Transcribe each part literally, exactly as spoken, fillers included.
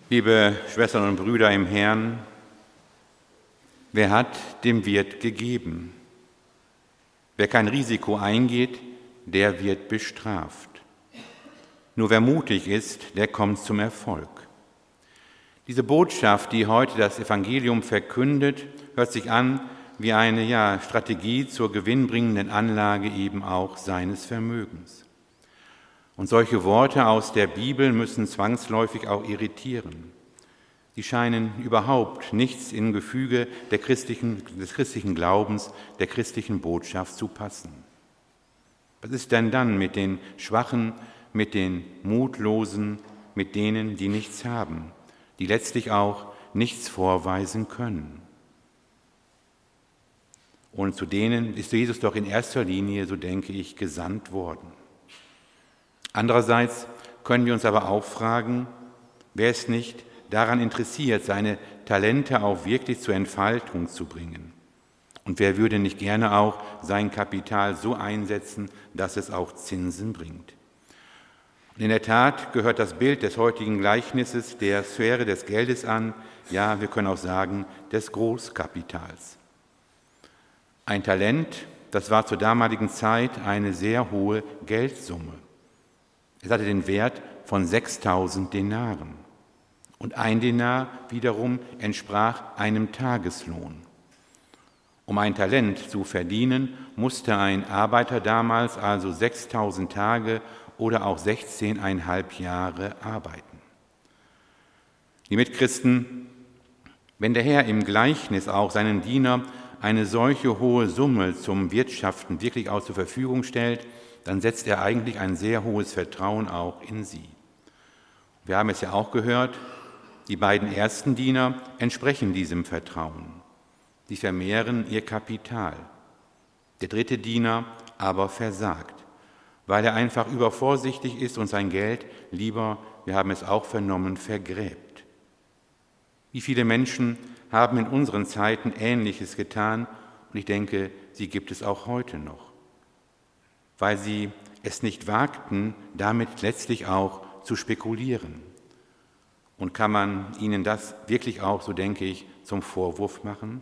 Liebe Schwestern und Brüder im Herrn, wer hat, dem wird gegeben. Wer kein Risiko eingeht, der wird bestraft. Nur wer mutig ist, der kommt zum Erfolg. Diese Botschaft, die heute das Evangelium verkündet, hört sich an wie eine ja, Strategie zur gewinnbringenden Anlage eben auch seines Vermögens. Und solche Worte aus der Bibel müssen zwangsläufig auch irritieren. Sie scheinen überhaupt nichts im Gefüge der christlichen, des christlichen Glaubens, der christlichen Botschaft zu passen. Was ist denn dann mit den Schwachen, mit den Mutlosen, mit denen, die nichts haben, die letztlich auch nichts vorweisen können? Und zu denen ist Jesus doch in erster Linie, so denke ich, gesandt worden. Andererseits können wir uns aber auch fragen, wer ist nicht daran interessiert, seine Talente auch wirklich zur Entfaltung zu bringen? Und wer würde nicht gerne auch sein Kapital so einsetzen, dass es auch Zinsen bringt? Und in der Tat gehört das Bild des heutigen Gleichnisses der Sphäre des Geldes an, ja, wir können auch sagen, des Großkapitals. Ein Talent, das war zur damaligen Zeit eine sehr hohe Geldsumme. Es hatte den Wert von sechstausend Denaren. Und ein Denar wiederum entsprach einem Tageslohn. Um ein Talent zu verdienen, musste ein Arbeiter damals also sechstausend Tage oder auch sechzehneinhalb Jahre arbeiten. Die Mitchristen, wenn der Herr im Gleichnis auch seinem Diener eine solche hohe Summe zum Wirtschaften wirklich auch zur Verfügung stellt, dann setzt er eigentlich ein sehr hohes Vertrauen auch in sie. Wir haben es ja auch gehört, die beiden ersten Diener entsprechen diesem Vertrauen. Sie vermehren ihr Kapital. Der dritte Diener aber versagt, weil er einfach übervorsichtig ist und sein Geld lieber, wir haben es auch vernommen, vergräbt. Wie viele Menschen haben in unseren Zeiten Ähnliches getan und ich denke, sie gibt es auch heute noch, weil sie es nicht wagten, damit letztlich auch zu spekulieren. Und kann man ihnen das wirklich auch, so denke ich, zum Vorwurf machen?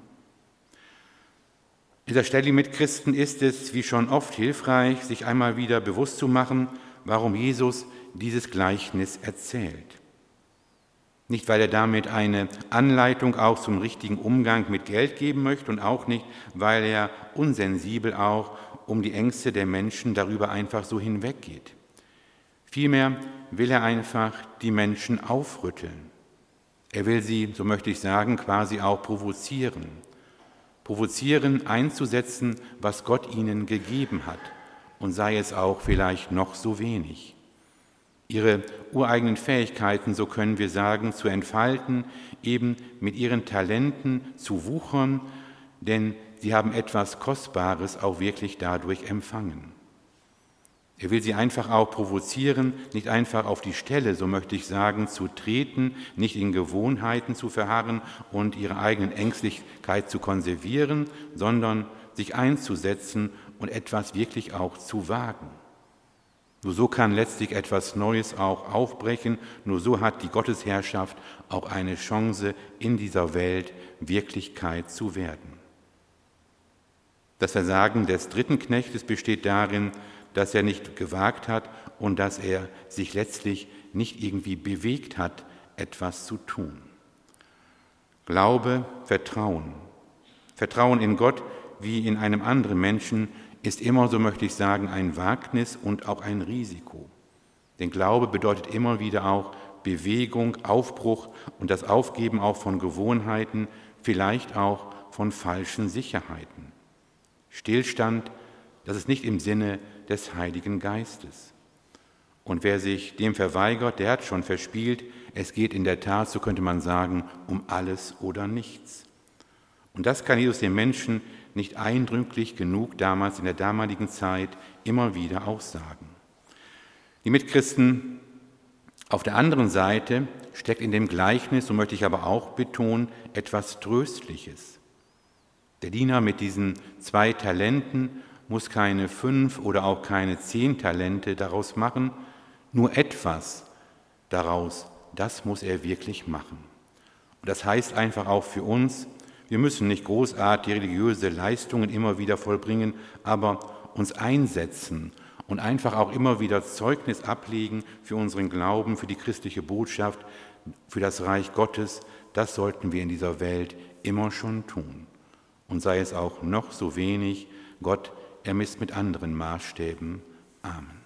An dieser Stelle mit Christen ist es, wie schon oft, hilfreich, sich einmal wieder bewusst zu machen, warum Jesus dieses Gleichnis erzählt. Nicht, weil er damit eine Anleitung auch zum richtigen Umgang mit Geld geben möchte und auch nicht, weil er unsensibel auch um die Ängste der Menschen darüber einfach so hinweggeht. Vielmehr will er einfach die Menschen aufrütteln. Er will sie, so möchte ich sagen, quasi auch provozieren. Provozieren, einzusetzen, was Gott ihnen gegeben hat, und sei es auch vielleicht noch so wenig. Ihre ureigenen Fähigkeiten, so können wir sagen, zu entfalten, eben mit ihren Talenten zu wuchern, denn sie haben etwas Kostbares auch wirklich dadurch empfangen. Er will sie einfach auch provozieren, nicht einfach auf die Stelle, so möchte ich sagen, zu treten, nicht in Gewohnheiten zu verharren und ihre eigenen Ängstlichkeit zu konservieren, sondern sich einzusetzen und etwas wirklich auch zu wagen. Nur so kann letztlich etwas Neues auch aufbrechen, nur so hat die Gottesherrschaft auch eine Chance, in dieser Welt Wirklichkeit zu werden. Das Versagen des dritten Knechtes besteht darin, dass er nicht gewagt hat und dass er sich letztlich nicht irgendwie bewegt hat, etwas zu tun. Glaube, Vertrauen. Vertrauen in Gott wie in einem anderen Menschen ist immer, so möchte ich sagen, ein Wagnis und auch ein Risiko. Denn Glaube bedeutet immer wieder auch Bewegung, Aufbruch und das Aufgeben auch von Gewohnheiten, vielleicht auch von falschen Sicherheiten. Stillstand, das ist nicht im Sinne des Heiligen Geistes. Und wer sich dem verweigert, der hat schon verspielt. Es geht in der Tat, so könnte man sagen, um alles oder nichts. Und das kann Jesus den Menschen nicht eindrücklich genug damals in der damaligen Zeit immer wieder auch sagen. Die Mitchristen auf der anderen Seite steckt in dem Gleichnis, so möchte ich aber auch betonen, etwas Tröstliches. Der Diener mit diesen zwei Talenten muss keine fünf oder auch keine zehn Talente daraus machen, nur etwas daraus das muss er wirklich machen. Und das heißt einfach auch für uns, wir müssen nicht großartige religiöse Leistungen immer wieder vollbringen, aber uns einsetzen und einfach auch immer wieder Zeugnis ablegen für unseren Glauben, für die christliche Botschaft, für das Reich Gottes. Das sollten wir in dieser Welt immer schon tun. Und sei es auch noch so wenig, Gott, er misst mit anderen Maßstäben. Amen.